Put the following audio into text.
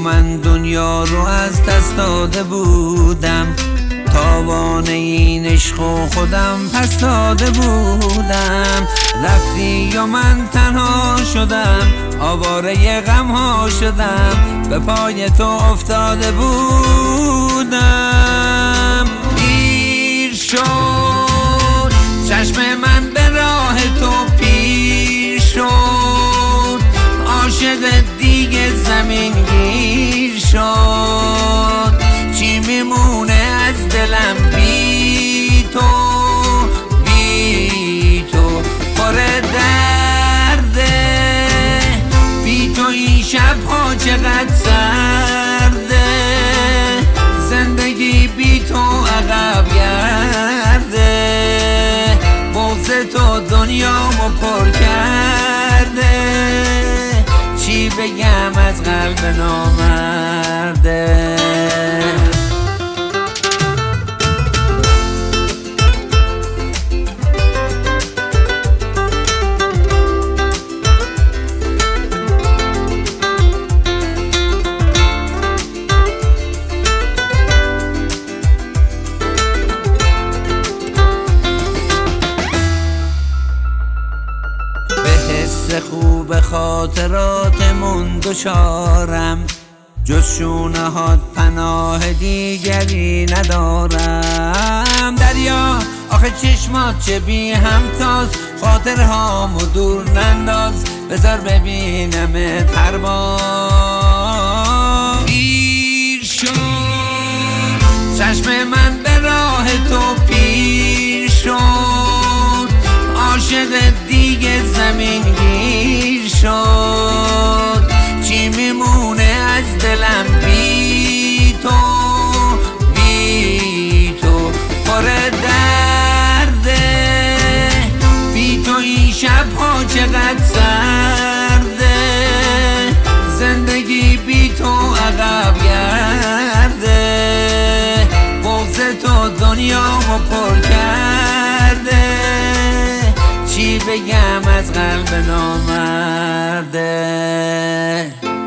من دنیا رو از دست داده بودم، تاوان این عشق و خودم پس داده بودم. رفتی و من تنها شدم، آواره غم ها شدم، به پای تو افتاده بودم. دیر شد چشم من به راه تو پیر شد، عاشق دیگه زمین گیر شد. چی میمونه از دلم بی تو، بی تو پر درده، بی تو این شبها چقدر سرده، زندگی بی تو عقب گرده، بغض تو دنیامو پر کرده. چی بگم از قلب نامرده؟ خوب خاطراتمون دچارم، جز شونه هات پناه دیگری ندارم. دریا آخه چشمات چه بی همتاز، خاطرهامو دور ننداز، بذار ببینمت هر بار. دیر شد چشم من به راه تو پیر شد، عاشق دیگه زمین گیر شد. چی میمونه از دلم بی تو، بی تو پر درده، بی تو این شبها چقدر سرده، زندگی بی تو عقب گرده، بغض تو دنیامو پر کرده. چی بگم از قلب نامرده؟